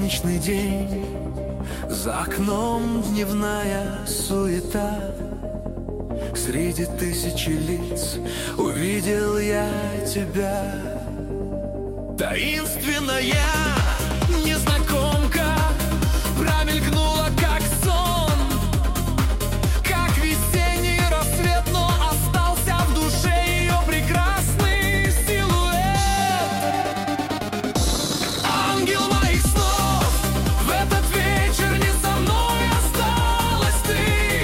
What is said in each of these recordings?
солнечный день, за окном дневная суета. Среди тысячи лиц увидел я тебя. Таинственная незнакомка промелькнула, как сон, как весенний рассвет, но остался в душе ее прекрасный силуэт. Ангел моих снов, в этот вечер не со мной осталась ты.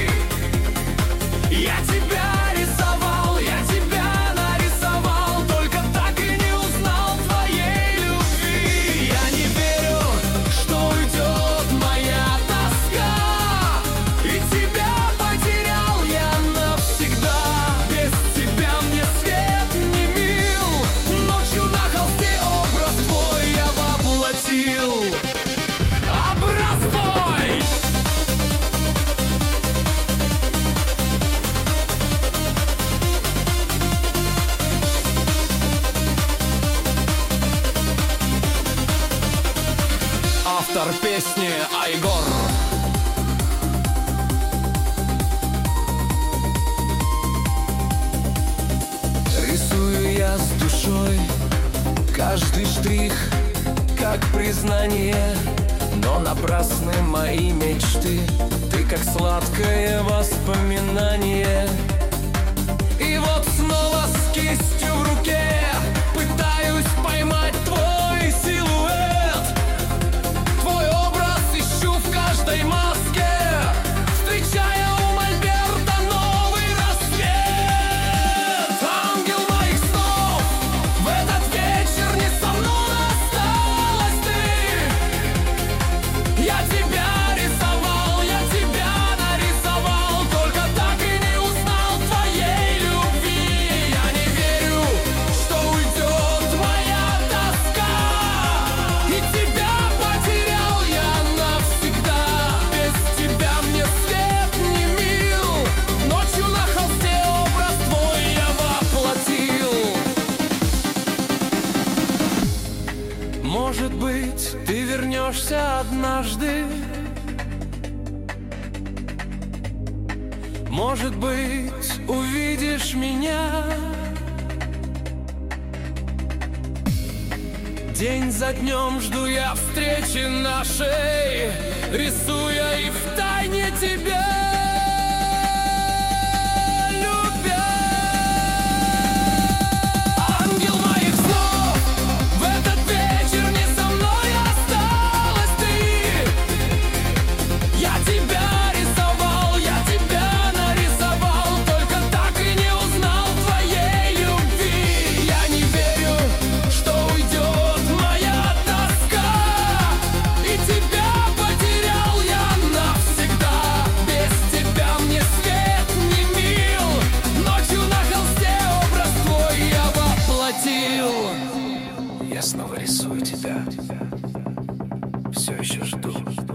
Я тебя рисовал, я тебя нарисовал, только так и не узнал твоей любви. Я не верю, что уйдет моя тоска, и тебя потерял я навсегда. Без тебя мне свет не мил, ночью на холсте образ твой я воплотил. Образ твой! Автор песни Айгор. Рисую я с душой каждый штрих, как признание, но напрасны мои мечты. Ты как сладкое воспоминание. И вот снова с кистью в руке пытаюсь поймать твой силуэт. Твой образ ищу в каждой маске, встречая у мольберта новый рассвет. Ангел моих снов, в этот вечер не со мной осталась ты. Я тебя рисовал, я тебя нарисовал, только так и не узнал твоей любви. Я не верю, что уйдет моя тоска, и тебя потерял я навсегда. Без тебя мне свет не мил, ночью на холсте образ твой я воплотил. Может быть, ты вернешься однажды, может быть, увидишь меня. День за днем жду я встречи нашей, рисуя и втайне тебя любя. Ангел моих снов, в этот вечер не со мной осталась ты. Я тебя рисовал, я тебя нарисовал, только так и не узнал твоей любви. Я не верю, что уйдет моя тоска, и тебя потерял я навсегда. Без тебя мне свет не мил, ночью на холсте образ твой я воплотил. Я снова рисую тебя, все еще жду.